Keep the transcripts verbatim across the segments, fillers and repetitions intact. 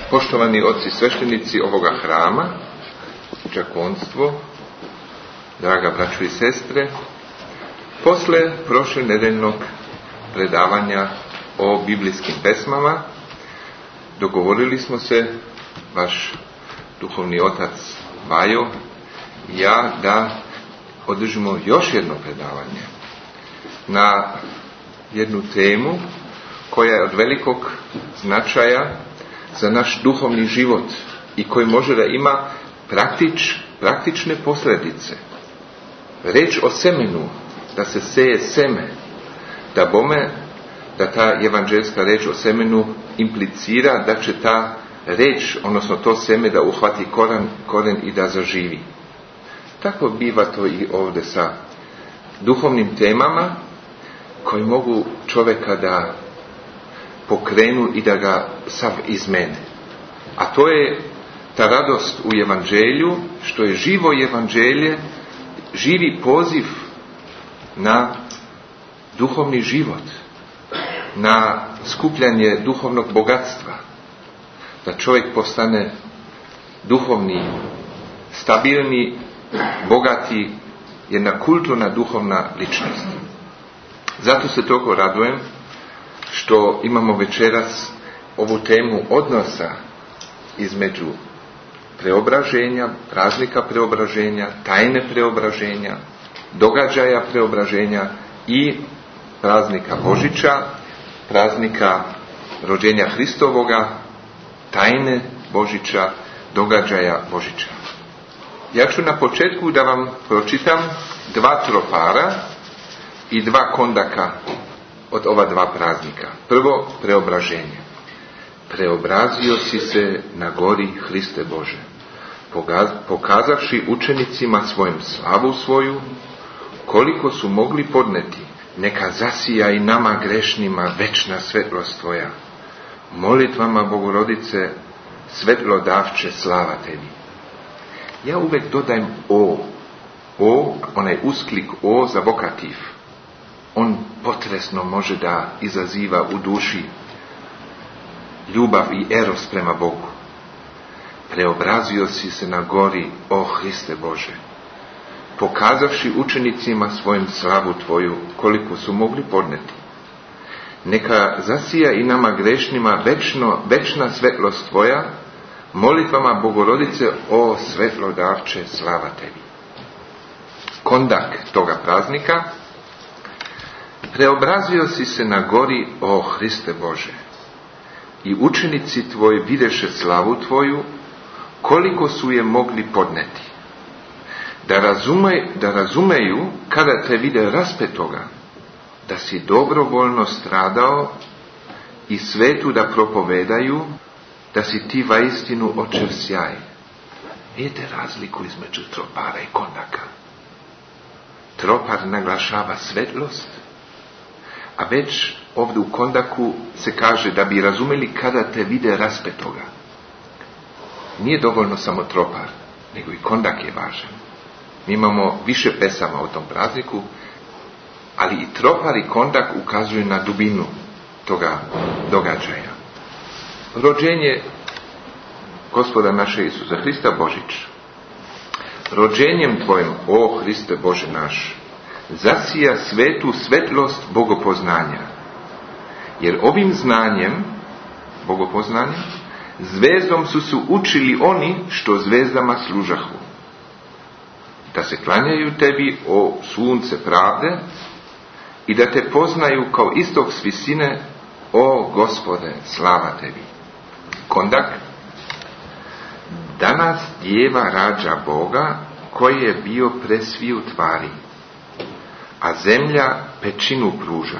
Poštovani oci sveštenici ovoga hrama, đakonstvo, draga braćo i sestre, posle prošle nedeljnog predavanja o biblijskim pesmama, dogovorili smo se, vaš duhovni otac Vajo i ja, da održimo još jedno predavanje na jednu temu koja je od velikog značaja za naš duhovni život i koji može da ima praktič, praktične posljedice. Reč o semenu, da se seje seme, da bome, da ta evanđelska reč o semenu implicira da će ta reč, odnosno to seme, da uhvati koren, koren i da zaživi. Tako biva to i ovdje sa duhovnim temama koji mogu čovjeka da pokrenu i da ga sav izmene. A to je ta radost u evanđelju, što je živo evanđelje, živi poziv na duhovni život, na skupljanje duhovnog bogatstva, da čovjek postane duhovni, stabilni, bogati, jedna kulturna duhovna ličnost. Zato se toliko radujem što imamo večeras ovu temu odnosa između preobraženja, praznika preobraženja, tajne preobraženja, događaja preobraženja i praznika Božića, praznika rođenja Hristovoga, tajne Božića, događaja Božića. Ja ću na početku da vam pročitam dva tropara i dva kondaka od ova dva praznika. Prvo, preobraženje. Preobrazio si se na gori, Hriste Bože, pokazavši učenicima svojim slavu svoju, koliko su mogli podneti. Neka zasija i nama grešnima večna svetlost Tvoja. Molitvama Bogorodice, svetlo davče, slava Tebi. Ja uvek dodajem o. O, onaj usklik o za vokativ. On potresno može da izaziva u duši ljubav i eros prema Bogu. Preobrazio si se na gori, o Hriste Bože, pokazavši učenicima svojim slavu Tvoju, koliko su mogli podneti. Neka zasija i nama grešnima večno, večna svetlost Tvoja, molitvama Bogorodice, o svetlo davče, slava Tebi. Kondak toga praznika: preobrazio si se na gori, o Hriste Bože, i učenici Tvoji videše slavu Tvoju, koliko su je mogli podneti. Da, razume, da razumeju, kada te vide raspetoga, da si dobrovoljno stradao i svetu da propovedaju, da si ti vaistinu očev sjaj. Vidite razliku između tropara i kondaka. Tropar naglašava svetlost, a već ovdje u kondaku se kaže da bi razumeli kada te vide raspetoga. Nije dovoljno samo tropar, nego i kondak je važan. Mi imamo više pesama o tom prazniku, ali i tropar i kondak ukazuju na dubinu toga događaja. Rođenje Gospoda naše Isusa Hrista, Božić. Rođenjem Tvojim, o Hriste Bože naš, zasija svetu svetlost bogopoznanja. Jer ovim znanjem, bogopoznanjem, zvezdom su se učili oni što zvezdama služahu. Da se klanjaju Tebi, o sunce pravde, i da Te poznaju kao istok s visine, o Gospode, slava Tebi. Kondak: danas djeva rađa Boga, koji je bio pre sviju tvari, a zemlja pećinu pruža.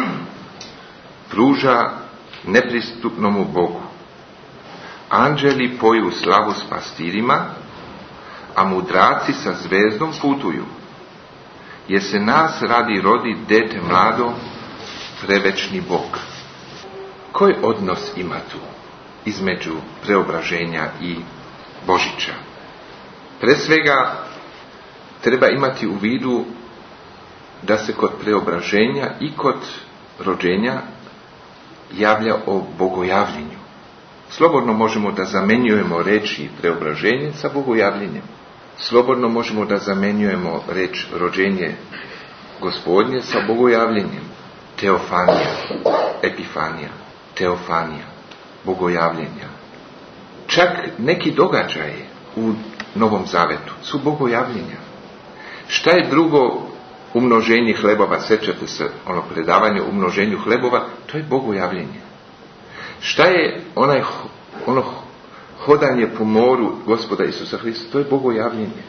Pruža nepristupnomu Bogu. Anđeli poju slavu s pastirima, a mudraci sa zvezdom putuju. Jer se nas radi rodi dete mlado, prevečni Bog. Koji odnos ima tu između preobraženja i Božića? Pre svega treba imati u vidu da se kod preobraženja i kod rođenja javlja o bogojavljenju. Slobodno možemo da zamenjujemo reči preobraženje sa bogojavljenjem. Slobodno možemo da zamenjujemo reč rođenje Gospodnje sa bogojavljenjem. Teofanija, epifanija, teofanija, bogojavljenja. Čak neki događaji u Novom Zavetu su bogojavljenja. Šta je drugo umnoženje hlebova? Sećate se ono predavanje o umnoženju hlebova? To je bogojavljenje. Šta je onaj, ono hodanje po moru Gospoda Isusa Hrista? To je bogojavljenje.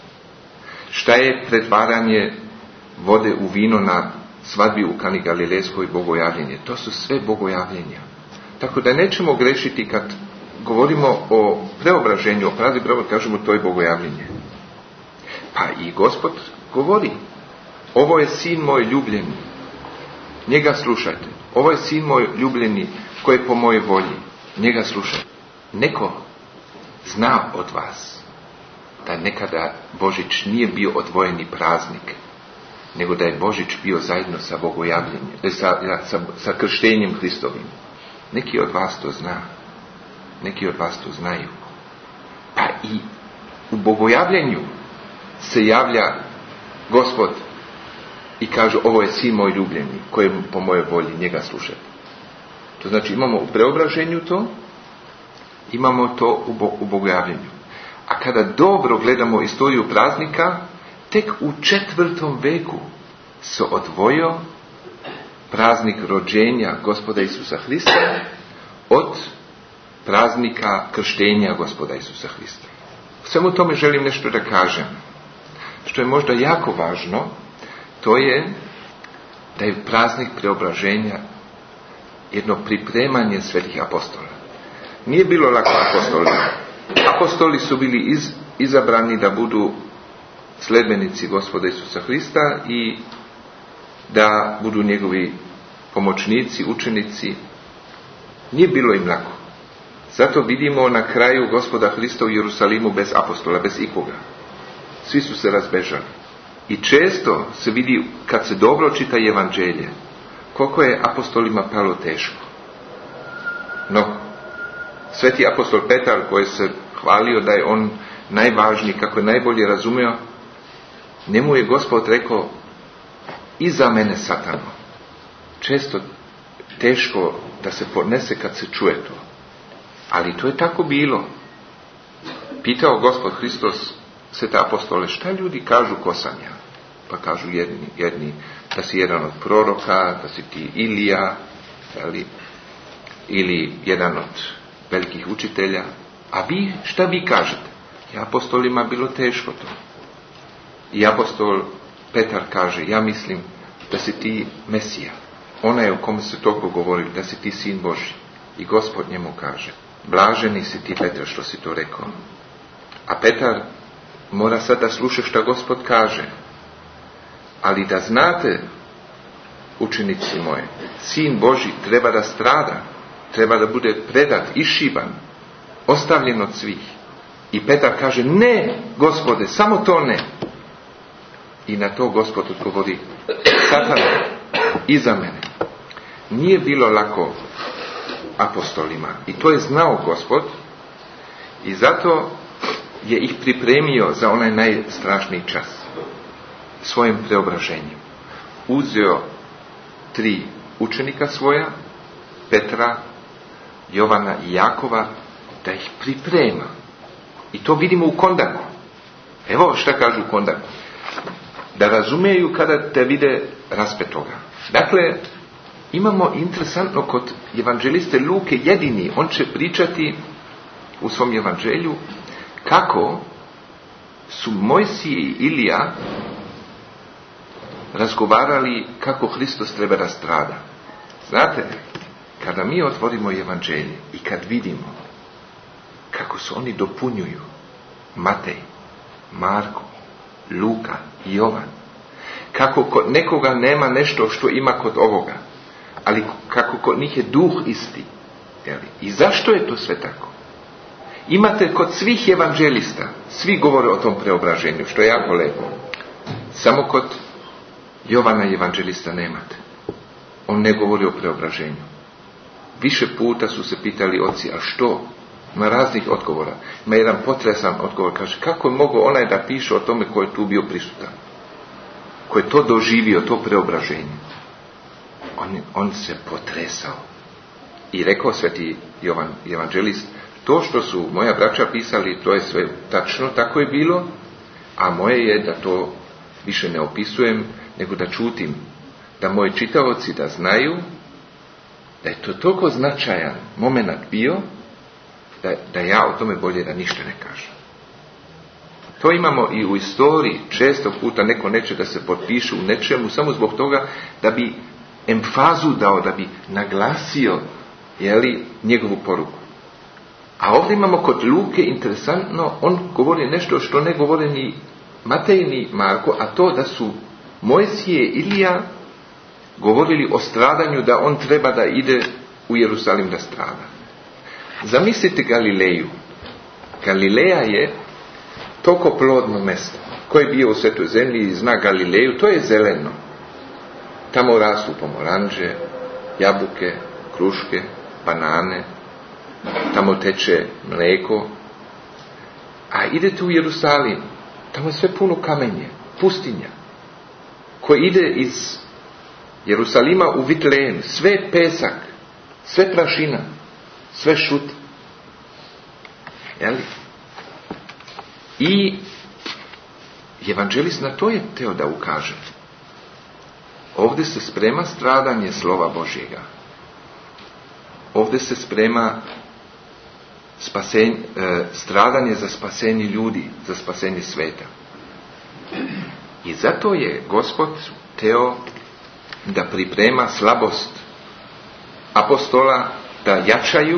Šta je pretvaranje vode u vino na svadbi u Kani Galilejskoj? Bogojavljenje. To su sve bogojavljenja. Tako da nećemo grešiti kad govorimo o preobraženju, o pravi preobraz, kažemo to je bogojavljenje. Pa i Gospod govori, ovo je sin moj ljubljeni, njega slušajte. Ovo je sin moj ljubljeni koji je po mojoj volji, njega slušajte. Neko zna od vas da nekada Božić nije bio odvojeni praznik, nego da je Božić bio zajedno sa bogojavljenjem, sa, sa, sa krštenjem Hristovim. Neki od vas to zna. Neki od vas to znaju. Pa i u bogojavljenju se javlja Gospod i kaže, ovo je sin moj ljubljeni, koji je po mojoj volji, njega slušajte. To znači imamo u preobraženju to, imamo to u, bo, u bogojavljenju. A kada dobro gledamo istoriju praznika, tek u četvrtom veku se odvojio praznik rođenja Gospoda Isusa Hrista od praznika krštenja Gospoda Isusa Hrista. U svemu tome želim nešto da kažem. Što je možda jako važno, to je da je praznik preobraženja jedno pripremanje svetih apostola. Nije bilo lako apostolima. Apostoli su bili iz, izabrani da budu sledbenici Gospoda Isusa Hrista i da budu njegovi pomoćnici, učenici. Nije bilo im lako. Zato vidimo na kraju Gospoda Hrista u Jerusalimu bez apostola, bez ikoga. Svi su se razbežali. I često se vidi, kad se dobro čita evanđelje, koliko je apostolima palo teško. No, sveti apostol Petar, koji se hvalio da je on najvažniji, kako je najbolje razumio, njemu je Gospod rekao, iza mene Satano. Često teško da se podnese kad se čuje to. Ali to je tako bilo. Pitao Gospod Hristos svete apostole, šta ljudi kažu ko sam ja? Pa kažu jedni, jedni da si jedan od proroka, da si ti Ilija, ali, ili jedan od velikih učitelja. A vi, šta vi kažete? I apostolima bilo teško to. I apostol Petar kaže, ja mislim da si ti Mesija. Ona je o kome se toliko govori, da si ti sin Božji. I Gospod njemu kaže, blaženi si ti Petar što si to rekao. A Petar mora sad da sluša šta Gospod kaže. Ali da znate, učenici moji, sin Božji treba da strada, treba da bude predat, išiban, ostavljen od svih. I Petar kaže, ne, Gospode, samo to ne. I na to Gospod odgovori, Satane, iza mene. Nije bilo lako apostolima. I to je znao Gospod. I zato je ih pripremio za onaj najstrašniji čas. Svojim preobraženjem. Uzeo tri učenika svoja, Petra, Jovana i Jakova, da ih priprema. I to vidimo u Kondaku. Evo šta kažu u Kondaku. Da razumeju kada te vide raspetoga. Dakle, imamo interesantno kod evanđeliste Luke jedini, on će pričati u svom evanđelju kako su Mojsije i Ilija razgovarali kako Hristos treba da strada. Znate, kada mi otvorimo evanđelje i kad vidimo kako se oni dopunjuju, Matej, Marko, Luka i Jovan, kako kod nekoga nema nešto što ima kod ovoga, ali kako kod njih je duh isti. Jeli? I zašto je to sve tako? Imate kod svih evanđelista, svi govore o tom preobraženju, što je jako lepo. Samo kod Jovana evanđelista nemate. On ne govori o preobraženju. Više puta su se pitali oci, a što? Ima raznih odgovora. Ima jedan potresan odgovor, kaže, kako je mogao onaj da piše o tome ko je tu bio prisutan? Ko je to doživio, to preobraženje? On, on se potresao. I rekao sveti Jovan evanđelist, to što su moja braća pisali, to je sve tačno, tako je bilo, a moje je da to više ne opisujem, nego da čutim, da moji čitaoci da znaju da je to toliko značajan moment bio, da, da ja o tome bolje da ništa ne kažem. To imamo i u istoriji, često puta neko neće da se potpiše u nečemu, samo zbog toga da bi emfazu dao, da bi naglasio, jeli, njegovu poruku. A ovdje imamo kod Luke, interesantno, on govori nešto što ne govori ni Matej ni Marko, a to da su Mojsije i Ilija govorili o stradanju, da on treba da ide u Jerusalim da strada. Zamislite Galileju. Galileja je toliko plodno mjesto. Ko je bio u Svetoj zemlji i zna Galileju, to je zeleno. Tamo rastu pomoranđe, jabuke, kruške, banane, tamo teče mlijeko. A idete u Jerusalim, tamo je sve puno kamenje, pustinja. Ko ide iz Jerusalima u Vitlejem, sve pesak, sve prašina, sve šut. Jeli? I evanđelist na to je teo da ukaže. Ovdje se sprema stradanje slova Božjega. Ovdje se sprema spasenje, e, stradanje za spasenje ljudi, za spasenje sveta. I zato je Gospod teo da priprema slabost apostola, da jačaju,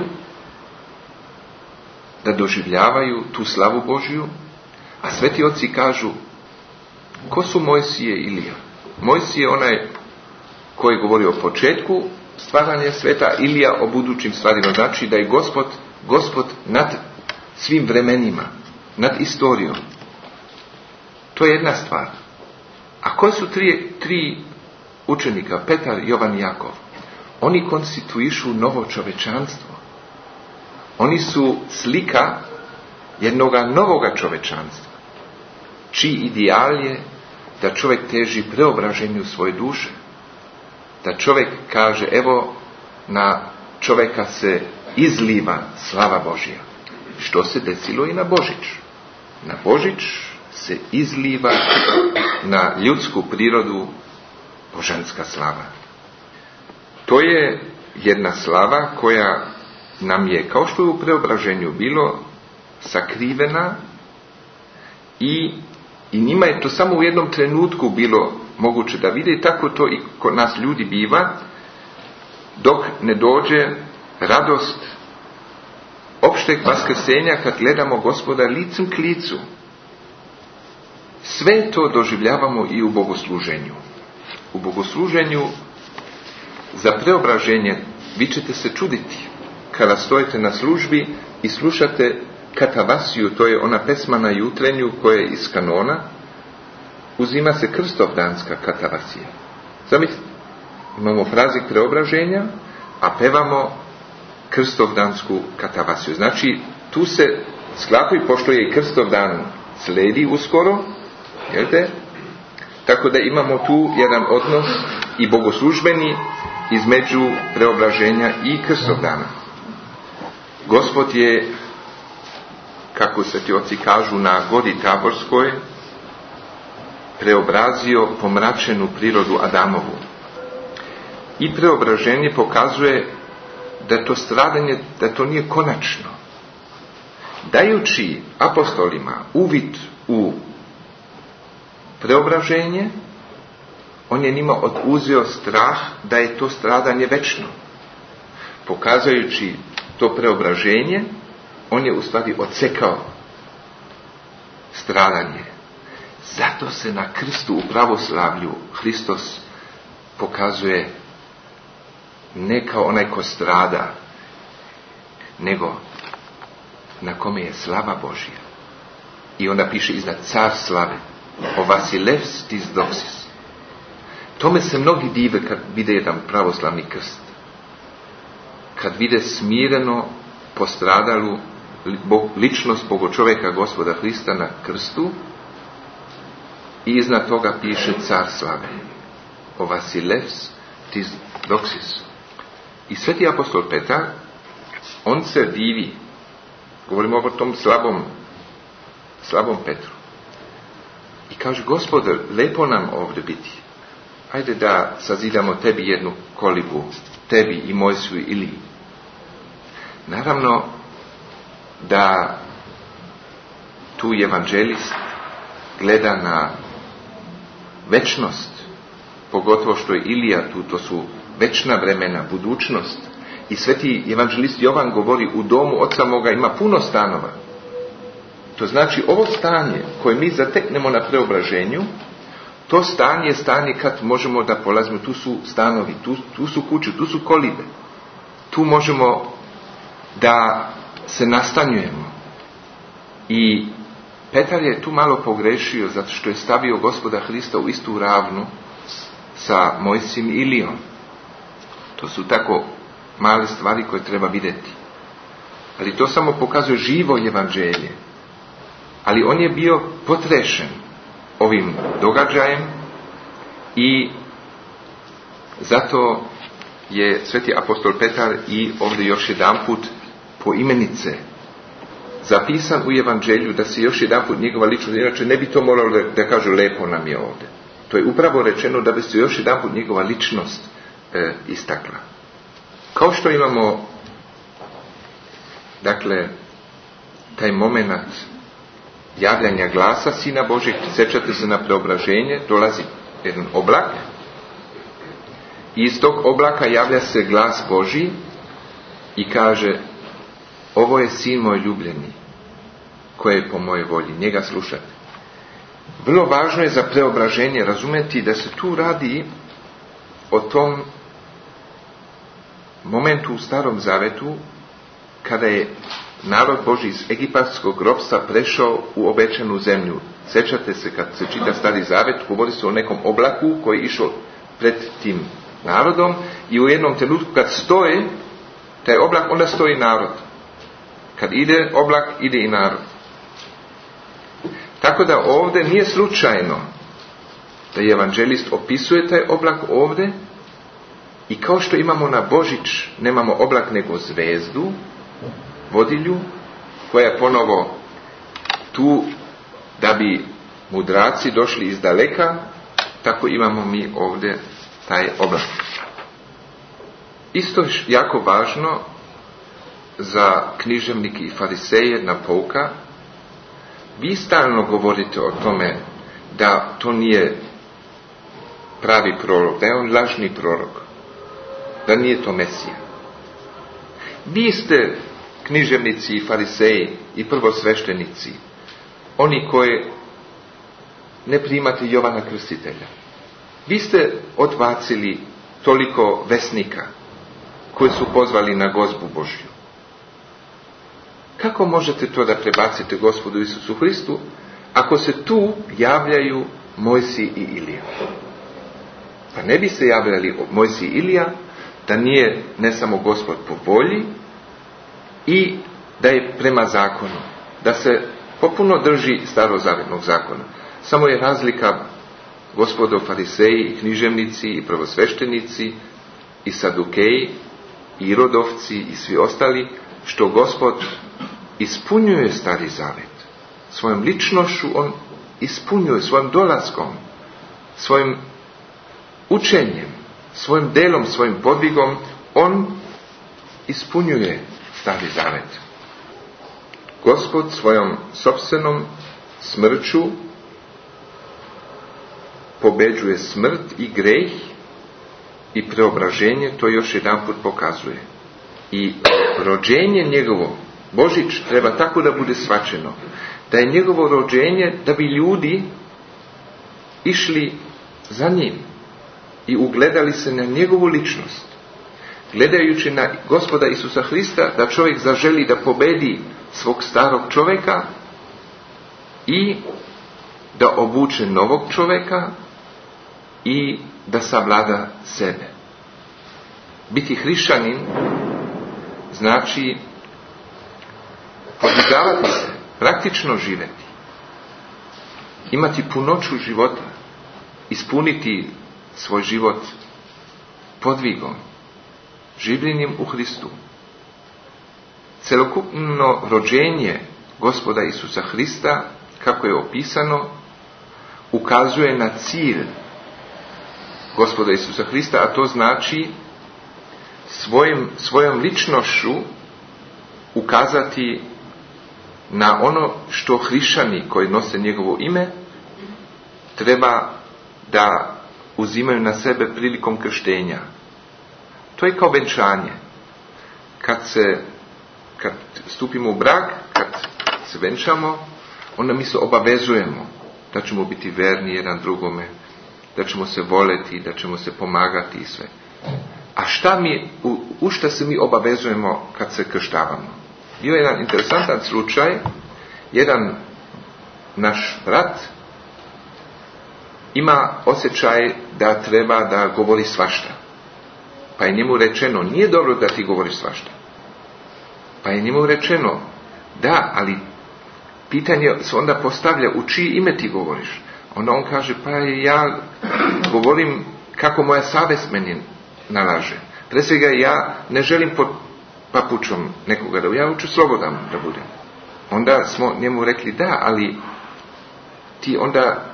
da doživljavaju tu slavu Božju, a sveti oci kažu, ko su Mojsije i Ilija? Mojsije je onaj koji govori o početku stvaranja sveta, Ilija o budućim stvarima. Znači da je Gospod, Gospod nad svim vremenima, nad istorijom. To je jedna stvar. A koji su tri, tri učenika, Petar, Jovan i Jakov? Oni konstituišu novo čovečanstvo. Oni su slika jednoga novoga čovečanstva, čiji ideal je da čovjek teži preobraženju svoje duše. Da čovjek kaže, evo, na čovjeka se izliva slava Božja. Što se desilo i na Božić. Na Božić se izliva na ljudsku prirodu božanska slava. To je jedna slava koja nam je, kao što je u preobraženju bilo, sakrivena i, i njima je to samo u jednom trenutku bilo moguće da vide, tako to i kod nas ljudi biva, dok ne dođe radost opšteg vaskrsenja kad gledamo Gospoda licem k licu. Sve to doživljavamo i u bogosluženju. U bogosluženju za preobraženje vi ćete se čuditi kada stojite na službi i slušate katavasiju, to je ona pesma na jutrenju koja je iz kanona, uzima se krstovdanska katavasija. Zamislite, imamo frazik preobraženja, a pevamo krstovdansku katavasiju. Znači, tu se sklapaju, pošto je i krstovdan sledi uskoro, jelte? Tako da imamo tu jedan odnos i bogoslužbeni između preobraženja i krstovdana. Gospod je, kako sveti oci kažu, na godi Taborskoj preobrazio pomračenu prirodu Adamovu. I preobraženje pokazuje da to stradanje, da to nije konačno. Dajući apostolima uvid u preobraženje, on je njima oduzeo strah da je to stradanje večno. Pokazujući to preobraženje, on je u stvari odsekao stradanje. Zato se na krstu u pravoslavlju Hristos pokazuje ne kao onaj ko strada, nego na kome je slava Božja. I onda piše iznad car slave, o Vasilevs tis doksis. Tome se mnogi dive kad vide jedan pravoslavni krst. kad vide smireno postradalu ličnost Bogočoveka Gospoda Hrista na krstu, i iznad toga piše car slave. O Vasilevs tis doxis. I sveti apostol Petar, on se divi. Govorimo o tom slabom, slabom Petru. I kaže, Gospode, lepo nam ovdje biti. Ajde da sazidamo tebi jednu kolibu, tebi i Mojsiju i Iliji. Naravno da tu evanđelist gleda na večnost, pogotovo što je Ilija tu, to su večna vremena, budućnost. I sveti evanđelist Jovan govori, u domu oca moga ima puno stanova. To znači, ovo stanje koje mi zateknemo na preobraženju, to stanje je stanje kad možemo da polazimo, tu su stanovi, tu, tu su kuće, tu su kolibe. Tu možemo da se nastanjujemo. I Petar je tu malo pogrešio, zato što je stavio Gospoda Hrista u istu ravnu sa Mojsijem i Ilijom. To su tako male stvari koje treba vidjeti. Ali to samo pokazuje živo evanđelje. Ali on je bio potrešen ovim događajem i zato je sveti apostol Petar i ovdje još jedanput po imenice zapisan u evanđelju, da se još jedanput njegova ličnost, inače ne bi to moralo da, da kažu lepo nam je ovdje. To je upravo rečeno da bi se još jedanput njegova ličnost e, istakla. Kao što imamo, dakle, taj moment javljanja glasa Sina Božeg, sjećate se na preobraženje, dolazi jedan oblak i iz tog oblaka javlja se glas Božji i kaže, ovo je sin moj ljubljeni, koji je po mojoj volji, njega slušate. Vrlo važno je za preobraženje razumjeti da se tu radi o tom momentu u Starom Zavetu kada je narod Božji iz egipatskog ropstva prešao u obećanu zemlju. Sjećate se kad se čita Stari Zavet, govori se o nekom oblaku koji je išao pred tim narodom i u jednom trenutku kad stoji taj oblak, onda stoji narod. Kad ide oblak, ide i narod. Tako da ovdje nije slučajno da je evanđelist opisuje taj oblak ovdje i kao što imamo na Božić, nemamo oblak nego zvezdu, vodilju, koja je ponovo tu da bi mudraci došli iz daleka, tako imamo mi ovdje taj oblak. Isto je jako važno za književnike i fariseje jedna pouka. Vi stalno govorite o tome da to nije pravi prorok, da je on lažni prorok, da nije to Mesija. Vi ste književnici i fariseji i prvosveštenici, oni koji ne primate Jovana Krstitelja. Vi ste odbacili toliko vesnika koji su pozvali na gozbu Božju. Kako možete to da prebacite Gospodu Isusu Hristu ako se tu javljaju Mojsij i Ilija? Pa ne bi se javljali Mojsij i Ilija da nije ne samo Gospod po volji i da je prema zakonu, da se popuno drži starozavjetnog zakona. Samo je razlika, gospodo fariseji i književnici i prvosveštenici i sadukeji i rodovci i svi ostali, što Gospod ispunjuje Stari Zavet. Svojom ličnošću on ispunjuje, svojim dolaskom, svojim učenjem, svojim delom, svojim podvigom, on ispunjuje Stari Zavet. Gospod svojom sopstvenom smrću pobeđuje smrt i greh i preobraženje, to još jedanput pokazuje. I rođenje njegovo, Božić, treba tako da bude shvaćeno, da je njegovo rođenje da bi ljudi išli za njim i ugledali se na njegovu ličnost, gledajući na Gospoda Isusa Hrista, da čovjek zaželi da pobedi svog starog čovjeka i da obuče novog čovjeka i da savlada sebe. Biti hrišćanin znači podvigavati se, praktično živjeti, imati punoću života, ispuniti svoj život podvigom, življenjem u Hristu. Celokupno rođenje Gospoda Isusa Hrista, kako je opisano, ukazuje na cilj Gospoda Isusa Hrista, a to znači svojim, svojom ličnošću ukazati na ono što hrišćani koji nose njegovo ime treba da uzimaju na sebe prilikom krštenja. To je kao venčanje. Kad se, kad stupimo u brak, kad se venčamo, onda mi se obavezujemo da ćemo biti verni jedan drugome, da ćemo se voleti, da ćemo se pomagati i sve. A šta mi, u, u šta se mi obavezujemo kad se krštavamo? Bio je jedan interesantan slučaj, jedan naš brat ima osjećaj da treba da govori svašta. Pa je njemu rečeno, nije dobro da ti govoriš svašta. Pa je njemu rečeno, da, ali pitanje se onda postavlja, u čije ime ti govoriš? Onda on kaže, pa ja govorim kako moja savjest meni nalaže. Pre svega ja ne želim pod papučom nekoga da ja hoću slobodan da budem. Onda smo njemu rekli, da, ali ti onda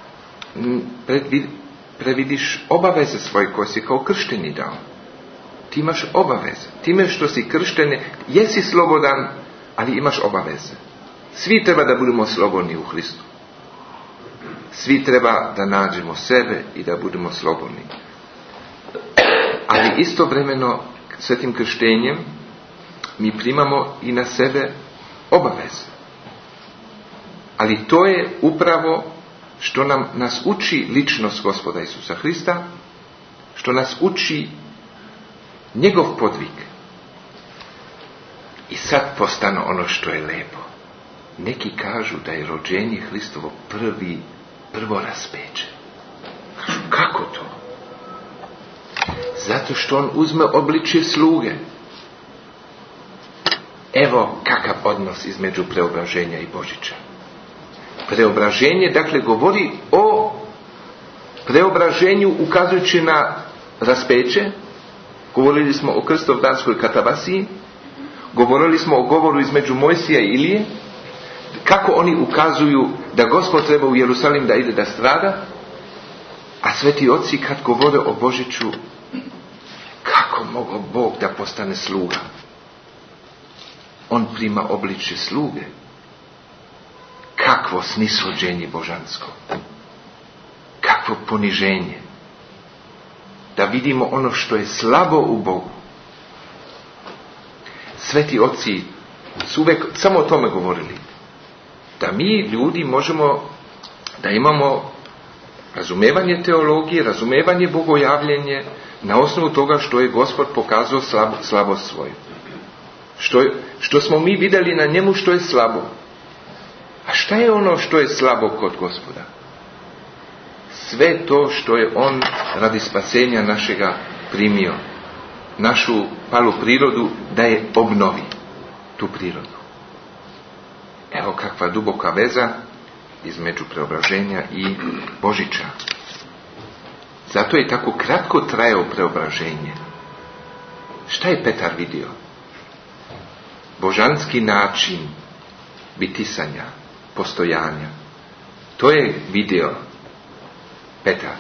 previdiš obaveze svoje koje si kao kršteni dao. Ti imaš obaveze. Time što si kršten, jesi slobodan, ali imaš obaveze. Svi treba da budemo slobodni u Hristu. Svi treba da nađemo sebe i da budemo slobodni. Ali istovremeno svetim krštenjem mi primamo i na sebe obaveze. Ali to je upravo što nam nas uči ličnost Gospoda Isusa Hrista, što nas uči njegov podvig. I sad postane ono što je lepo. Neki kažu da je rođenje Hristovo prvi, prvo raspeće. Kažu, kako to? Zato što on uzme obličje sluge. Evo kakav odnos između preobraženja i Božića. Preobraženje, dakle, govori o preobraženju ukazujući na raspeće. Govorili smo o krstovdanskoj katabasiji. Govorili smo o govoru između Mojsija i Ilije. Kako oni ukazuju da Gospod treba u Jerusalim da ide da strada. A sveti oci kad govore o Božiću, kako mogao Bog da postane sluga? On prima obličje sluge. Kakvo snishođenje božansko. Kakvo poniženje. Da vidimo ono što je slabo u Bogu. Sveti oci su uvijek samo o tome govorili. Da mi ljudi možemo da imamo razumevanje teologije, razumevanje bogojavljenje na osnovu toga što je Gospod pokazao slab, slabost svoju. Što, što smo mi vidjeli na njemu što je slabo. A šta je ono što je slabo kod Gospoda? Sve to što je on radi spasenja našega primio. Našu palu prirodu da je obnovi. Tu prirodu. Evo kakva duboka veza između preobraženja i Božića. Zato je tako kratko trajao preobraženje. Šta je Petar vidio? Božanski način bitisanja, postojanja. To je vidio Petar.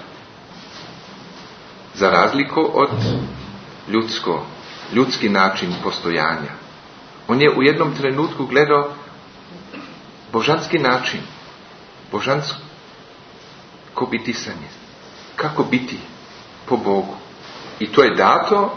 Za razliku od ljudsko, ljudski način postojanja. On je u jednom trenutku gledao božanski način, božansko bitisanje. Kako biti po Bogu. I to je dato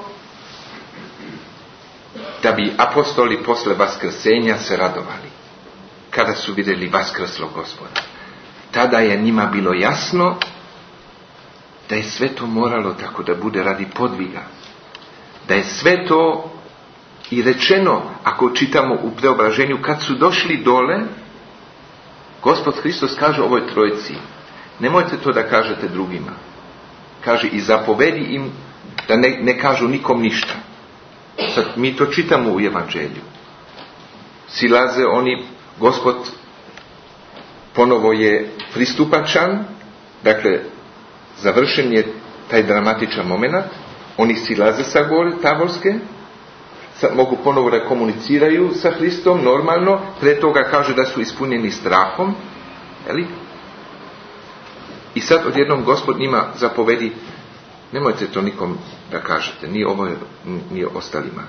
da bi apostoli posle vaskrsenja se radovali. Kada su vidjeli vaskrslog Gospoda. Tada je njima bilo jasno da je sve to moralo tako da bude radi podviga. Da je sve to i rečeno, ako čitamo u preobraženju, kad su došli dole, Gospod Hristos kaže ovoj trojici, nemojte to da kažete drugima. Kaže, i zapovedi im da ne, ne kažu nikom ništa. Sad mi to čitamo u evanđelju. Silaze oni, Gospod ponovo je pristupačan, dakle završen je taj dramatičan moment, oni silaze sa gore taborske, mogu ponovo da komuniciraju sa Hristom normalno, pre toga kaže da su ispunjeni strahom, jeli? I sad odjednom Gospod njima zapovedi, nemojte to nikom da kažete, ni ovo, ni ostalima.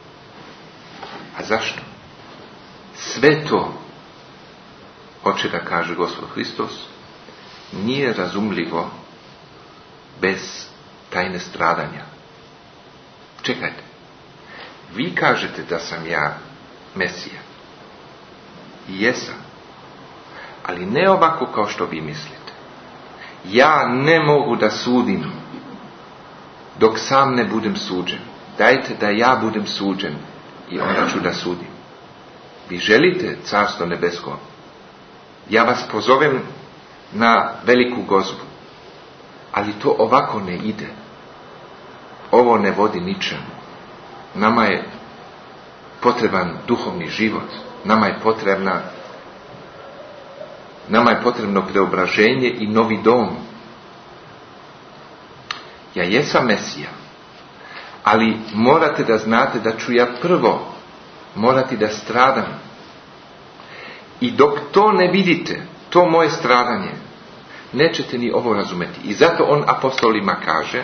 A zašto? Sve to, hoće da kaže Gospod Hristos, nije razumljivo bez tajne stradanja. Čekajte, vi kažete da sam ja Mesija. I jesam. Ali ne ovako kao što vi mislite. Ja ne mogu da sudim dok sam ne budem suđen. Dajte da ja budem suđen i onda ću da sudim. Vi želite carstvo nebesko. Ja vas pozovem na veliku gozbu. Ali to ovako ne ide. Ovo ne vodi ničemu. Nama je potreban duhovni život. Nama je potrebna nama je potrebno preobraženje i novi dom. Ja jesam Mesija, ali morate da znate da ću ja prvo morati da stradam. I dok to ne vidite, to moje stradanje, nećete ni ovo razumeti. I zato on apostolima kaže,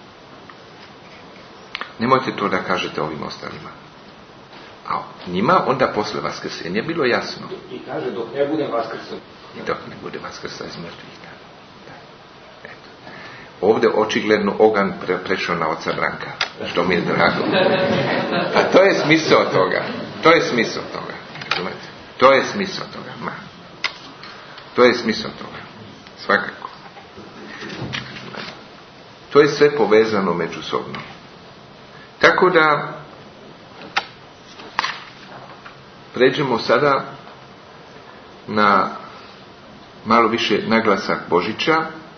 nemojte to da kažete ovim ostalima. A njima onda posle vaskrsenja bilo jasno. I kaže dok ne bude vaskrsen. I dok ne bude vaskrsa iz mrtvih. Da. Eto. Ovdje očigledno ogan pre, prešao na oca Branka, što mi je drago. A to je smisao toga. To je smisao toga. Razumete? To je smisao toga. Ma. To je smisao toga. Svakako. To je sve povezano međusobno. Tako da pređemo sada na malo više naglasak Božića.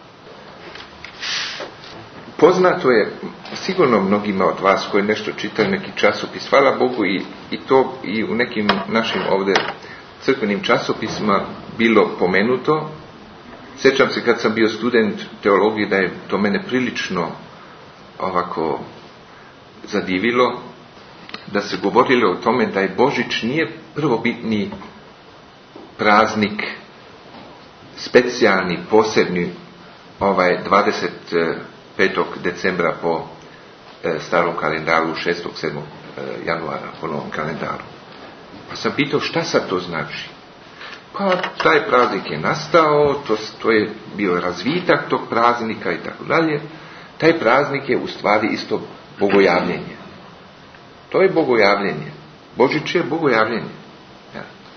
Poznato je sigurno mnogima od vas koji nešto čitaju neki časopis, hvala Bogu i, i to i u nekim našim ovdje crkvenim časopisima bilo pomenuto. Sjećam se kad sam bio student teologije da je to mene prilično ovako zadivilo, da se govorilo o tome da je Božić nije prvobitni praznik, specijalni, posebni, ovaj dvadeset petog decembra po e, starom kalendaru, šestog sedmog januara po novom kalendaru. Pa sam pitao šta sad to znači? Pa taj praznik je nastao, to, to je bio razvitak tog praznika i tako dalje. Taj praznik je u stvari isto bogojavljenje. To je bogojavljenje. Božić je bogojavljenje. Ja.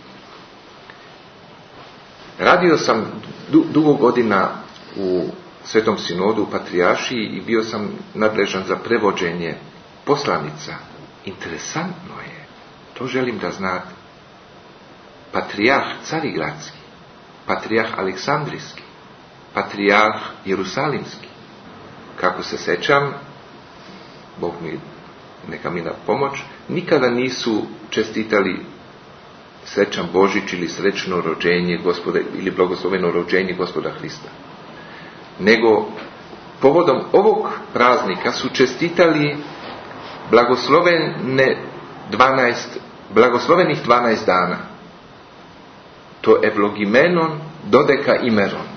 Radio sam du, dugo godina u Svetom sinodu u Patrijaršiji i bio sam nadležan za prevođenje poslanica. Interesantno je, to želim da znate. Patrijarh Carigradski, Patrijarh Aleksandrijski, Patrijarh Jerusalimski. Kako se sećam, Bog mi neka mi na pomoć, nikada nisu čestitali srećan Božić ili srećno rođenje Gospoda ili blagosloveno rođenje Gospoda Hrista. Nego povodom ovog praznika su čestitali blagoslovene dvanaest, blagoslovenih dvanaest dana. To evlogimenon dodeka imeron.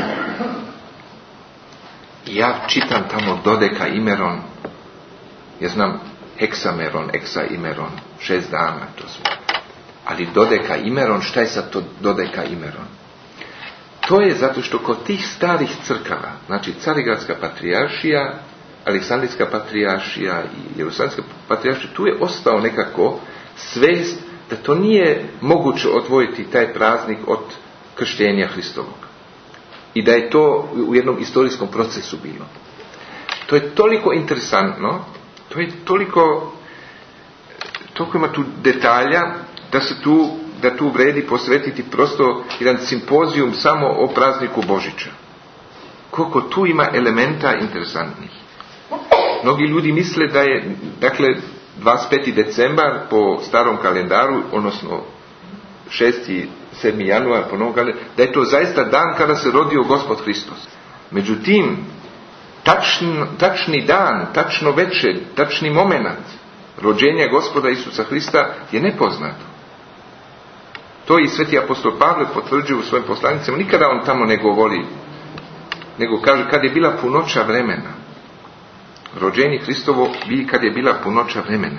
I ja čitam tamo dodeka imeron, ja znam heksameron, eksaimeron, šest dana to su. Ali dodeka imeron, šta je sad to dodeka imeron? To je zato što kod tih starih crkava, znači Carigradska patrijaršija, Aleksandrijska patrijaršija i Jerusalimska patrijaršija, tu je ostao nekako svest da to nije moguće odvojiti taj praznik od krštenja Hristovog. I da je to u jednom istorijskom procesu bilo. To je toliko interesantno, to je toliko, toliko ima tu detalja, da se tu, da tu vredi posvetiti prosto jedan simpozijum samo o prazniku Božića. Koliko tu ima elementa interesantnih. Mnogi ljudi misle da je, dakle, dvadeset peti decembar po starom kalendaru, odnosno šesti sedmi januar po novom kalendaru, da je to zaista dan kada se rodio Gospod Hristos. Međutim, tačn, tačni dan, tačno večer, tačni moment rođenja Gospoda Isusa Hrista je nepoznato. To i sveti apostol Pavle potvrđuje u svojim poslanicama. Nikada on tamo ne govori, nego kaže kad je bila punoća vremena. Rođenje Hristovo bi kad je bila punoća vremena.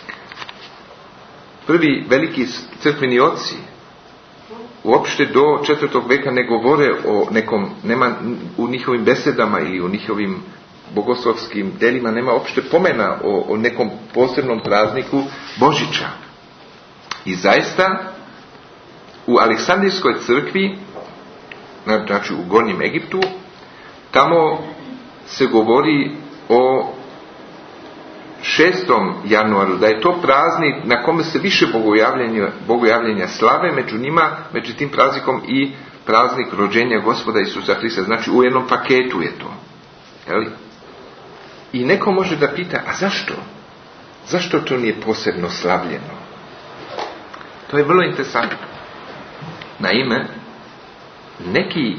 Prvi veliki crkveni oci uopšte do četvrtog veka ne govore o nekom, nema u njihovim besedama ili u njihovim bogoslovskim delima nema uopšte pomena o, o nekom posebnom prazniku Božića. I zaista u Aleksandrijskoj crkvi, znači u Gornjem Egiptu, tamo se govori o šestom januaru, da je to praznik na kome se više bogojavljenja, bogojavljenja slave, među njima, među tim praznikom i praznik rođenja Gospoda Isusa Hrista. Znači u jednom paketu je to. Jeli? I neko može da pita, a zašto? Zašto to nije posebno slavljeno? To je vrlo interesantno. Naime, neki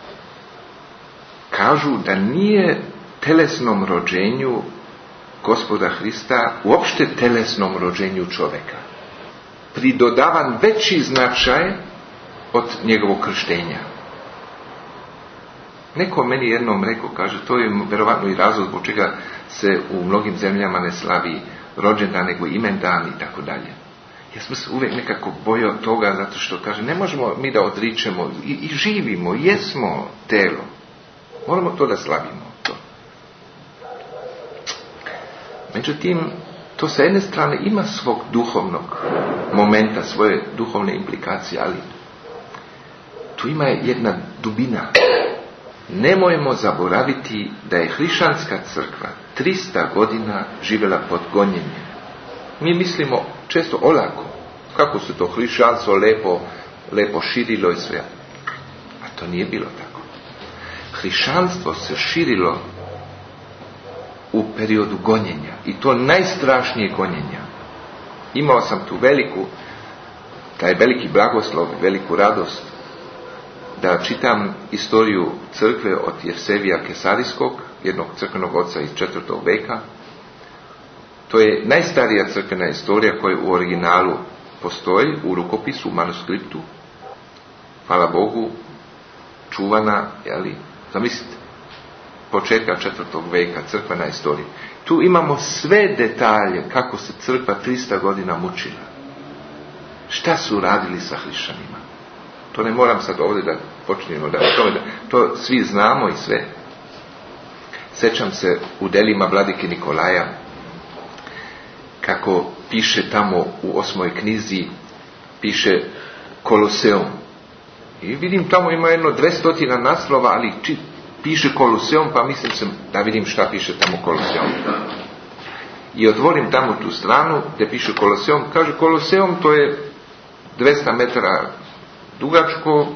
kažu da nije telesnom rođenju Gospoda Hrista, uopšte telesnom rođenju čoveka, pridodavan veći značaj od njegovog krštenja. Neko meni jednom rekao, kaže, to je verovatno i razlog zbog čega se u mnogim zemljama ne slavi rođendan, nego imendan i tako dalje. Ja sam se uvijek nekako bojao toga, zato što kaže, ne možemo mi da odričemo i, i živimo, jesmo telo. Moramo to da slavimo. To. Međutim, to sa jedne strane ima svog duhovnog momenta, svoje duhovne implikacije, ali tu ima jedna dubina. Nemojmo zaboraviti da je hrišćanska crkva trista godina živjela pod gonjenjem. Mi mislimo često olako, kako se to hrišćanstvo lepo, lepo širilo i sve. A to nije bilo tako. Hrišćanstvo se širilo u periodu gonjenja. I to najstrašnije gonjenja. Imao sam tu veliku, taj veliki blagoslov, veliku radost, da čitam istoriju crkve od Jersevija Kesarijskog, jednog crkvenog oca iz četvrtog veka. To je najstarija crkvena istorija koja u originalu postoji, u rukopisu, u manuskriptu. Hvala Bogu, čuvana, jeli, zamislite, početka četvrtog veka, crkvena istorija. Tu imamo sve detalje kako se crkva trista godina mučila. Šta su radili sa hrišćanima? To ne moram sad ovdje da počinjemo da to, to svi znamo i sve. Sećam se u delima vladike Nikolaja kako piše tamo u osmoj knjizi, piše Koloseum. I vidim tamo ima jedno dvestotina naslova, ali či, piše Koloseum, pa mislim se da vidim šta piše tamo Koloseum. I otvorim tamo tu stranu gdje piše Koloseum. Kaže Koloseum to je dvesta metara dugačko,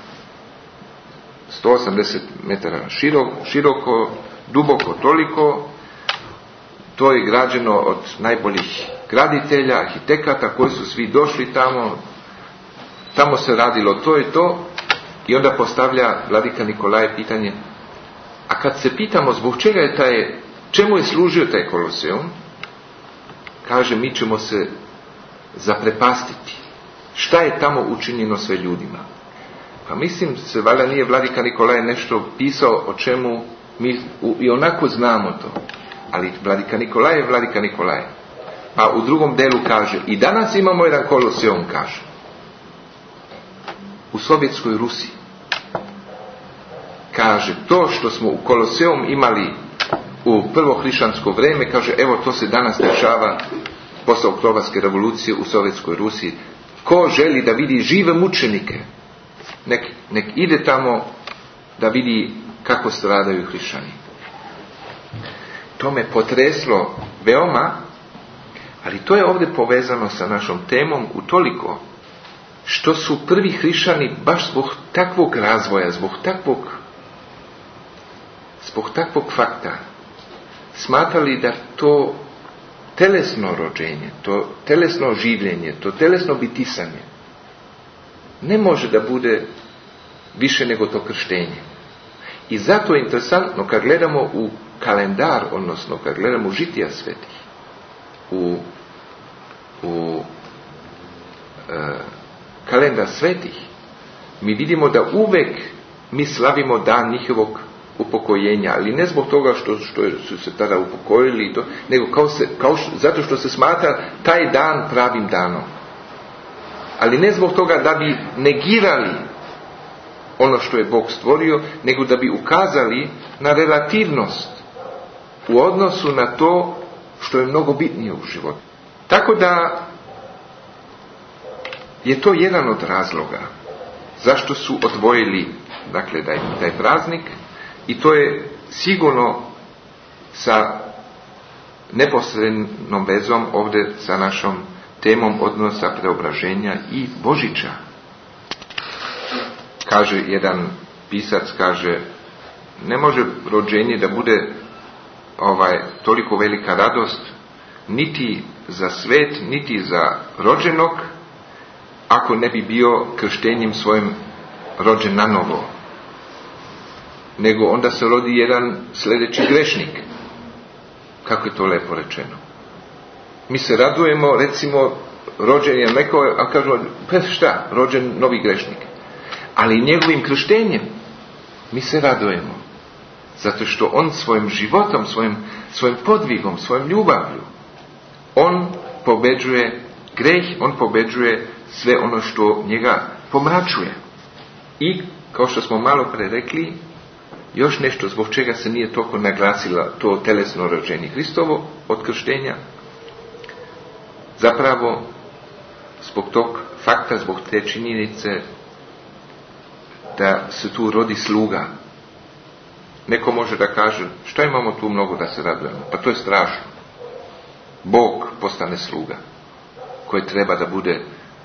sto osamdeset metara široko, široko, duboko toliko. To je građeno od najboljih graditelja, arhitekata koji su svi došli tamo. Tamo se radilo to i to. I onda postavlja vladika Nikolaj pitanje, a kad se pitamo zbog čega je taj, čemu je služio taj Koloseum, kaže mi ćemo se zaprepastiti. Šta je tamo učinjeno sve ljudima? Pa mislim se, valjda nije vladika Nikolaj nešto pisao o čemu mi u, i onako znamo to. Ali vladika Nikolaj je vladika Nikolaj. Pa u drugom delu kaže, i danas imamo jedan Koloseum, kaže. U Sovjetskoj Rusiji. Kaže, to što smo u Koloseum imali u prvo hrišćansko vrijeme, kaže, evo to se danas dešava posle Oktobarske revolucije u Sovjetskoj Rusiji. Ko želi da vidi žive mučenike, nek, nek ide tamo da vidi kako stradaju hrišćani. To me potreslo veoma, ali to je ovdje povezano sa našom temom utoliko što su prvi hrišćani baš zbog takvog razvoja, zbog takvog zbog takvog fakta smatrali da to telesno rođenje, to telesno življenje, to telesno bitisanje ne može da bude više nego to krštenje. I zato je interesantno kad gledamo u kalendar, odnosno kad gledamo u žitija svetih, u, u e, kalendar svetih, mi vidimo da uvek mi slavimo dan njihovog upokojenja, ali ne zbog toga što, što su se tada upokojili, to, nego kao se, kao što, zato što se smatra taj dan pravim danom. Ali ne zbog toga da bi negirali ono što je Bog stvorio, nego da bi ukazali na relativnost u odnosu na to što je mnogo bitnije u životu. Tako da je to jedan od razloga zašto su odvojili, dakle, taj, taj praznik, i to je sigurno sa neposrednom vezom ovdje sa našom temom odnosa preobraženja i Božića. Kaže jedan pisac, kaže, ne može rođenje da bude ovaj toliko velika radost niti za svet, niti za rođenog, ako ne bi bio krštenjem svojim rođen na novo. Nego onda se rodi jedan sljedeći grešnik. Kako je to lepo rečeno. Mi se radujemo, recimo, rođen je neko, a kažemo, pa šta, rođen novi grešnik. Ali njegovim krštenjem mi se radujemo. Zato što on svojim životom, svojim, svojim podvigom, svojim ljubavlju, on pobeđuje greh, on pobeđuje sve ono što njega pomračuje. I, kao što smo malo pre rekli, još nešto zbog čega se nije toliko naglasila to telesno rođenje Hristovo od krštenja, zapravo zbog tog fakta, zbog te činjenice da se tu rodi sluga. Neko može da kaže, šta imamo tu mnogo da se radujemo? Pa to je strašno. Bog postane sluga koji treba da bude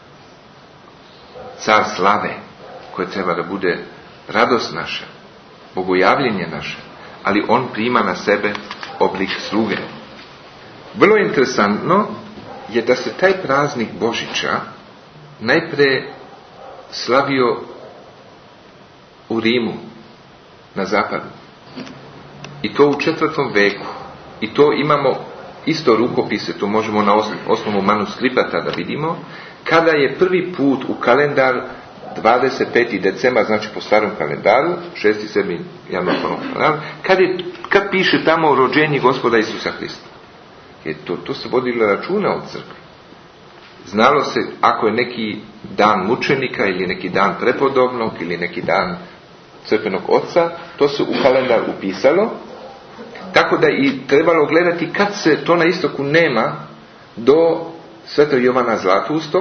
car slave, koji treba da bude radost naša, bogojavljenje naše, ali on prima na sebe oblik sluge. Vrlo interesantno je da se taj praznik Božića najpre slavio u Rimu, na zapadu. I to u četvrtom veku. I to imamo isto rukopise, to možemo na osnovu manuskripata da vidimo, kada je prvi put u kalendar dvadeset peti decembar, znači po starom kalendaru, šesti sedmi januar, kad, je, kad piše tamo o rođenju Gospoda Isusa Hrista. Je to, to se vodilo računa od crkve. Znalo se, ako je neki dan mučenika ili neki dan prepodobnog ili neki dan crkvenog oca, to se u kalendar upisalo, tako da i trebalo gledati kad se to na istoku nema do Svetog Jovana Zlatoustog.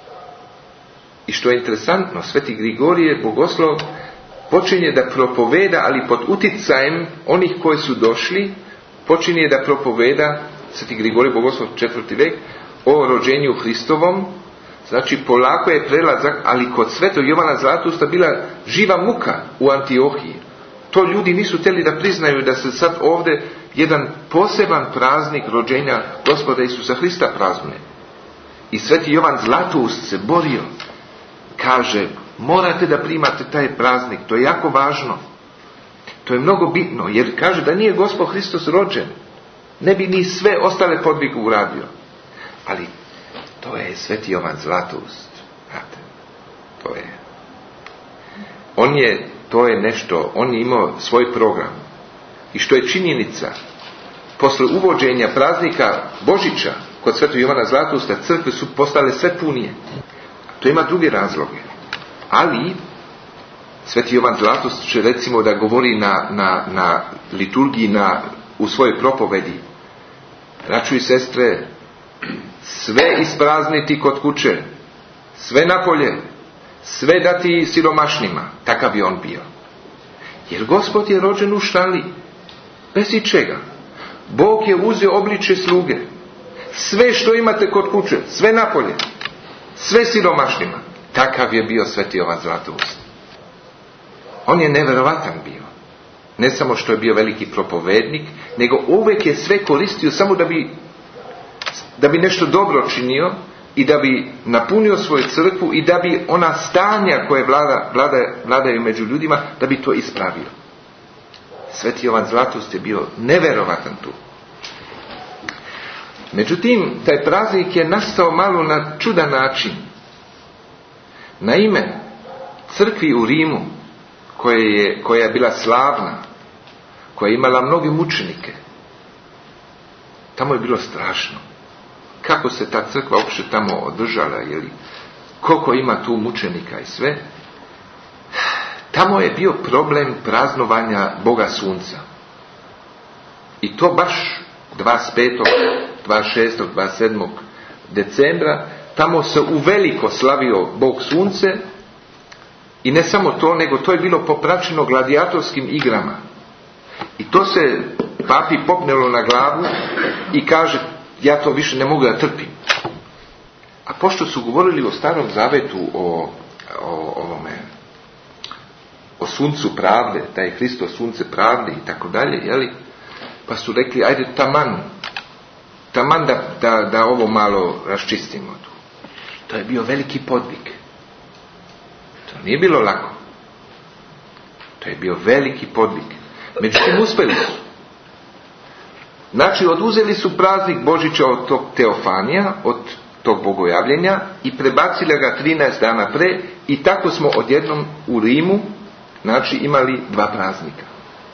I što je interesantno, Sveti Grigorije Bogoslov počinje da propoveda, ali pod uticajem onih koji su došli, počinje da propoveda, Sveti Grigorije Bogoslov četvrti vek, o rođenju Hristovom. Znači polako je prelazak, ali kod Svetog Jovana Zlatousta bila živa muka u Antiohiji. To ljudi nisu htjeli da priznaju da se sad ovdje jedan poseban praznik rođenja Gospoda Isusa Hrista praznuje. I Sveti Jovan Zlatoust se borio. Kaže, morate da primate taj praznik, to je jako važno. To je mnogo bitno, jer kaže da nije Gospod Hristos rođen, ne bi ni sve ostale podvige uradio. Ali to je Sveti Jovan Zlatoust. Znate, to je. On je, to je nešto, on je imao svoj program. I što je činjenica, posle uvođenja praznika Božića kod Svetog Jovana Zlatousta, crkve su postale sve punije. To ima druge razloge. Ali Sveti Jovan Zlatoust će recimo da govori na, na, na liturgiji na, u svojoj propovedi. Braćo i sestre, sve isprazniti kod kuće, sve napolje, sve dati siromašnima. Takav je on bio. Jer Gospod je rođen u štali, bez ičega. Bog je uzeo obličje sluge. Sve što imate kod kuće, sve napolje, sve siromašnima. Takav je bio Sveti Jovan Zlatoust. On je neverovatan bio. Ne samo što je bio veliki propovednik, nego uvijek je sve koristio samo da bi da bi nešto dobro činio i da bi napunio svoju crkvu i da bi ona stanja koje vlada, vlada, vladaju među ljudima, da bi to ispravio. Sveti Jovan Zlatoust je bio neverovatan tu. Međutim, taj praznik je nastao malo na čudan način. Naime, crkvi u Rimu, koja je, koja je bila slavna, koja je imala mnoge mučenike, tamo je bilo strašno. Kako se ta crkva uopće tamo održala, jeli, koliko ima tu mučenika i sve. Tamo je bio problem praznovanja Boga Sunca. I to baš dvadeset petog, dvadeset šestog, dvadeset sedmog decembra, tamo se uveliko slavio Bog Sunce. I ne samo to, nego to je bilo popraćeno gladijatorskim igrama. I to se papi popnelo na glavu i kaže, ja to više ne mogu da trpim. A pošto su govorili o Starom Zavetu, o, o ovome, o suncu pravde, da je Hristo sunce pravde i tako dalje, jeli, pa su rekli, ajde taman, taman da, da, da ovo malo raščistimo tu. To je bio veliki podvig. To nije bilo lako. To je bio veliki podvig. Međutim, uspjeli su. Znači, oduzeli su praznik Božića od tog Teofanija, od tog bogojavljenja i prebacili ga trinaest dana pre i tako smo odjednom u Rimu, znači, imali dva praznika.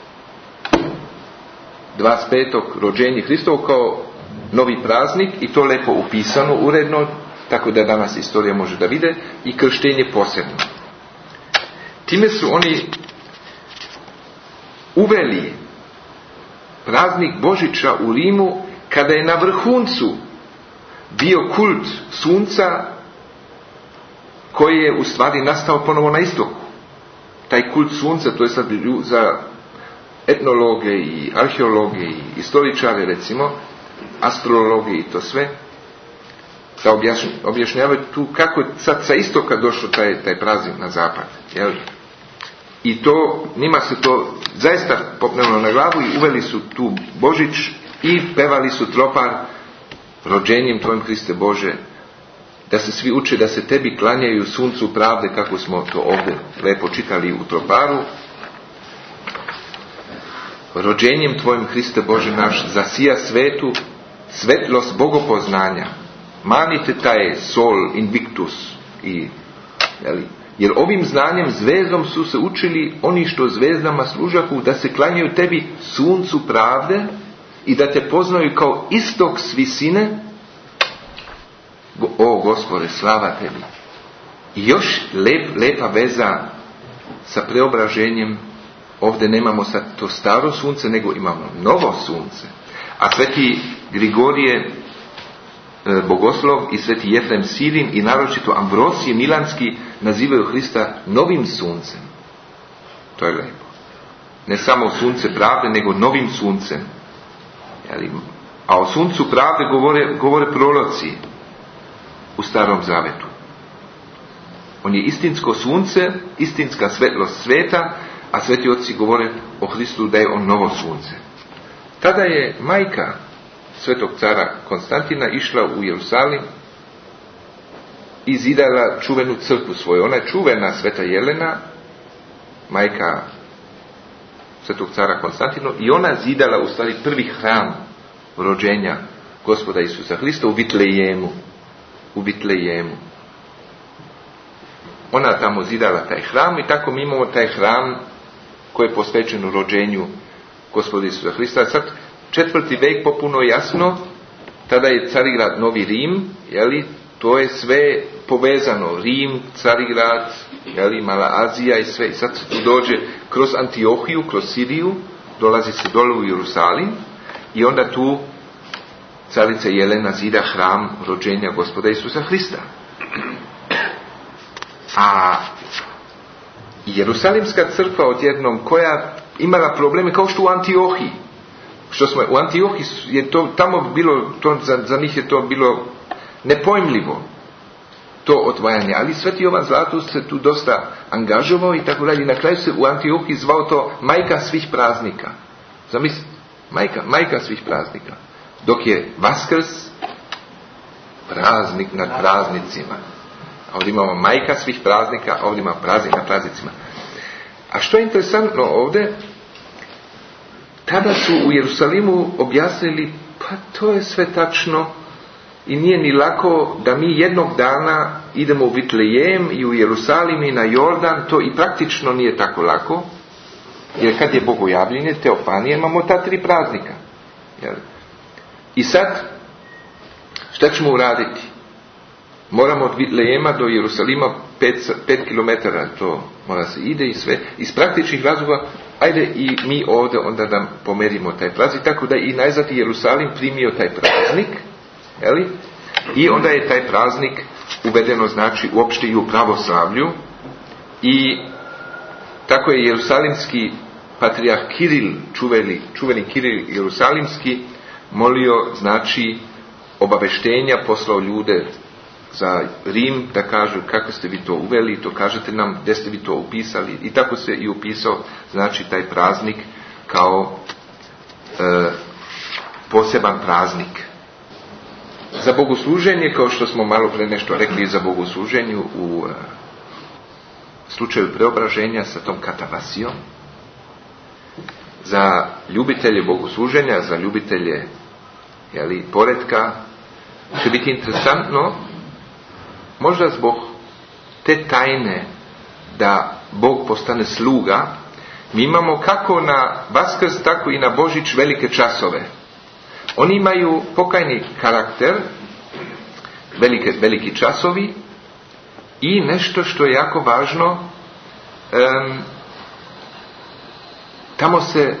dvadeset petog rođenje Hristovo kao novi praznik i to lepo upisano, uredno, tako da danas istorija može da vide, i krštenje posebno. Time su oni uveli praznik Božića u Rimu kada je na vrhuncu bio kult sunca koji je u stvari nastao ponovo na istoku. Taj kult sunca, to je sad za etnologe i arheologe i istoričare, recimo, astrologe i to sve, da objašnjavaju tu kako je sad sa istoka došlo taj, taj praznik na zapad. Jel? I to, njima se to zaista popnelo na glavu i uveli su tu Božić i pevali su tropar rođenjem tvojim Hriste Bože, da se svi uče da se tebi klanjaju suncu pravde, kako smo to ovdje lepo čitali u troparu. Rođenjem tvojim Hriste Bože naš zasija svetu svetlost bogopoznanja. Manite taj sol invictus i, jeli, jer ovim znanjem zvezdom su se učili oni što zvezdama služahu, da se klanjaju tebi suncu pravde i da te poznaju kao istok s visine. O Gospode, slava tebi. I još lep, lepa veza sa preobraženjem. Ovdje nemamo sad to staro sunce, nego imamo novo sunce. A sveti Grigorije e, Bogoslov i sveti Jefrem Sirin i naročito Ambrosije Milanski nazivaju Hrista novim suncem. To je lepo. Ne samo sunce pravde, nego novim suncem. A o suncu pravde govore, govore proroci u Starom Zavetu. On je istinsko sunce, istinska svetlost sveta, a sveti oci govore o Hristu da je on novo sunce. Tada je majka svetog cara Konstantina išla u Jerusalim i zidala čuvenu crkvu svoju. Ona je čuvena sveta Jelena, majka svetog cara Konstantina, i ona zidala u stvari prvi hram rođenja Gospoda Isusa Hrista u Vitlejemu. U Vitlejemu. Ona tamo zidala taj hram i tako mi imamo taj hram koji je posvećen u rođenju Gospoda Isusa Hrista. Sad četvrti vek popuno jasno, tada je Carigrad Novi Rim, jeli, to je sve povezano, Rim, Carigrad, jeli, Mala Azija i sve. I sad se tu dođe kroz Antiohiju, kroz Siriju, dolazi se dole u Jerusalim i onda tu carica Jelena zida hram rođenja Gospoda Isusa Hrista. A Jerusalimska crkva odjednom, koja imala probleme kao što u Antiohiji, što smo u Antiohiji je to tamo bilo, to, za, za njih je to bilo nepojmljivo, to odvajanje, ali sveti Jovan Zlatoust se tu dosta angažovao i tako dalje. Na kraju se u Antiohiji zvao to majka svih praznika. Zamislite, majka, majka svih praznika. Dok je Vaskrs praznik nad praznicima. A ovdje imamo majka svih praznika, a ovdje ima praznik nad praznicima. A što je interesantno ovdje, tada su u Jerusalimu objasnili, pa to je sve tačno i nije ni lako da mi jednog dana idemo u Vitlejem i u Jerusalim i na Jordan, to i praktično nije tako lako, jer kad je Bogojavljenje, Teofanije, imamo ta tri praznika. Jel? I sad, šta ćemo uraditi? Moramo od Vitlejema do Jerusalima pet kilometara, to mora se ide i sve. Iz praktičnih razloga, ajde i mi ovdje onda da pomerimo taj praznik, tako da i najzad Jerusalim primio taj praznik, jeli? I onda je taj praznik uvedeno, znači, uopšte i u pravoslavlju, i tako je jerusalimski patrijarh Kiril, čuveni, čuveni Kiril Jerusalimski, molio, znači, obaveštenja, poslao ljude za Rim da kažu kako ste vi to uveli, to kažete nam, gdje ste vi to upisali, i tako se i upisao, znači, taj praznik kao e, poseban praznik. Za bogosluženje, kao što smo malo pre nešto rekli za bogosluženju u e, slučaju preobraženja sa tom katavasijom, za ljubitelje bogosluženja, za ljubitelje, jeli, poretka, će biti interesantno, možda zbog te tajne da Bog postane sluga, mi imamo kako na Vaskrs, tako i na Božić velike časove. Oni imaju pokajni karakter, velike, veliki časovi, i nešto što je jako važno, um, tamo se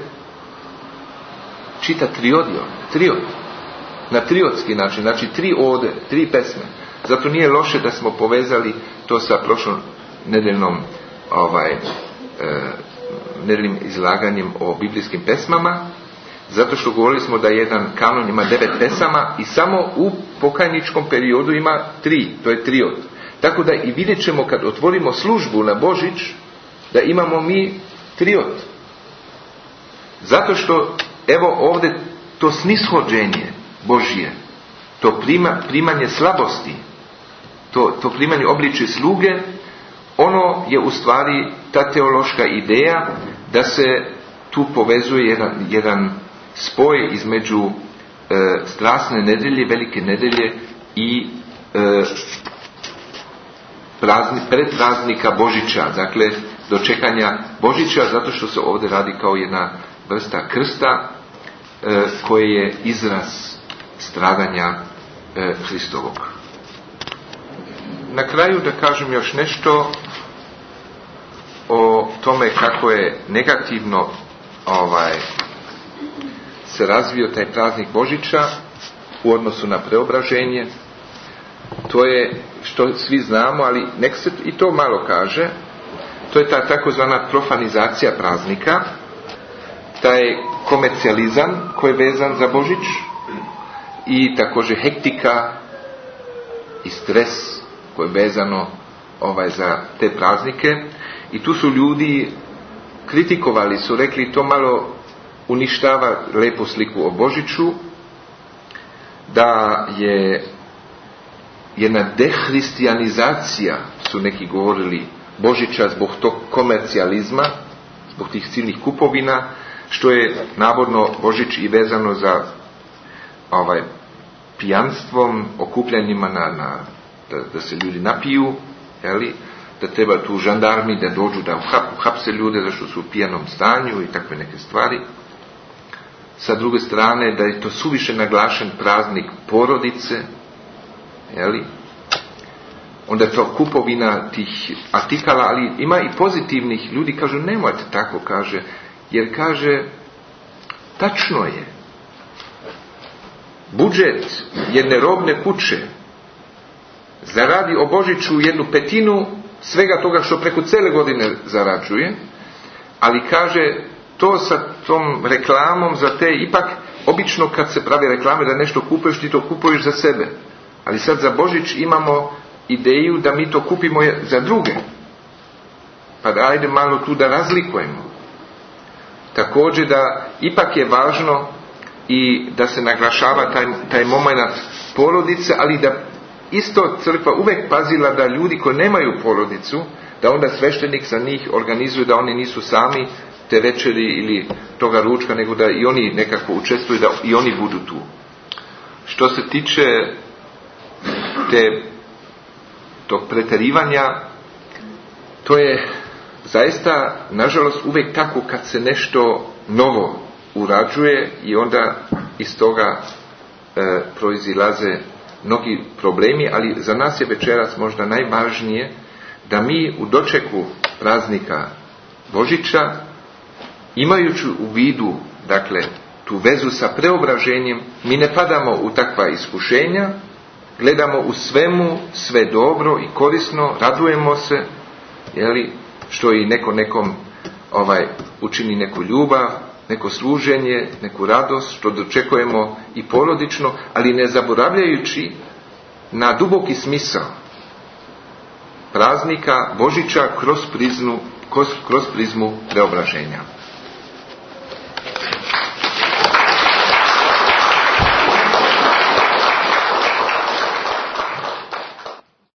čita triodio, triod, na triodski način, znači tri ode, tri pesme. Zato nije loše da smo povezali to sa prošlom nedeljnom ovaj, e, nedeljnim izlaganjem o biblijskim pesmama, zato što govorili smo da jedan kanon ima devet pesama i samo u pokajničkom periodu ima tri, to je triod. Tako da i vidjet ćemo kad otvorimo službu na Božić, da imamo mi triod. Zato što, evo ovdje, to snishođenje Božje, to prima, primanje slabosti, to, to primanje obličje sluge, ono je u stvari ta teološka ideja da se tu povezuje jedan, jedan spoj između e, strasne nedelje, velike nedelje i e, prazni, predpraznika Božića, dakle dočekanja Božića, zato što se ovdje radi kao jedna vrsta krsta e, koje je izraz stradanja e, Hristovog. Na kraju da kažem još nešto o tome kako je negativno ovaj, se razvio taj praznik Božića u odnosu na preobraženje. To je što svi znamo, ali nek se i to malo kaže. To je ta takozvana profanizacija praznika, taj komercijalizam koji je vezan za Božić, i također hektika i stres koji je vezano ovaj, za te praznike. I tu su ljudi kritikovali, su rekli to malo uništava lepu sliku o Božiću, da je jedna dehristijanizacija, su neki govorili, Božića zbog tog komercijalizma, zbog tih silnih kupovina, što je navodno Božić i vezano za ovaj pijanstvom, okupljanjima na, na, da, da se ljudi napiju, jeli, da treba tu žandarmi da dođu da uhapse ljude zašto su u pijanom stanju i takve neke stvari. Sa druge strane da je to suviše naglašen praznik porodice, jeli, onda je to kupovina tih artikala, ali ima i pozitivnih ljudi, kažu nemojte tako, kaže, jer kaže tačno je, budžet jedne robne kuće zaradi o Božiću jednu petinu svega toga što preko cele godine zarađuje, ali kaže to sa tom reklamom za te, ipak obično kad se pravi reklame da nešto kupuješ, ti to kupuješ za sebe, ali sad za Božić imamo ideju da mi to kupimo za druge, pa da ajde malo tu da razlikujemo. Također da ipak je važno i da se naglašava taj, taj moment porodice, ali da isto crkva uvek pazila da ljudi koji nemaju porodicu, da onda sveštenik za njih organizuje, da oni nisu sami te večeri ili toga ručka, nego da i oni nekako učestvuju, da i oni budu tu. Što se tiče te, tog preterivanja, to je zaista, nažalost, uvijek tako kad se nešto novo urađuje i onda iz toga e, proizilaze mnogi problemi, ali za nas je večeras možda najvažnije da mi u dočeku praznika Božića, imajući u vidu, dakle, tu vezu sa preobraženjem, mi ne padamo u takva iskušenja, gledamo u svemu sve dobro i korisno, radujemo se, jeli, što i neko nekom ovaj, učini neku ljubav, neko služenje, neku radost, što dočekujemo i porodično, ali ne zaboravljajući na duboki smisao praznika Božića kroz prizmu, kroz, kroz prizmu preobraženja.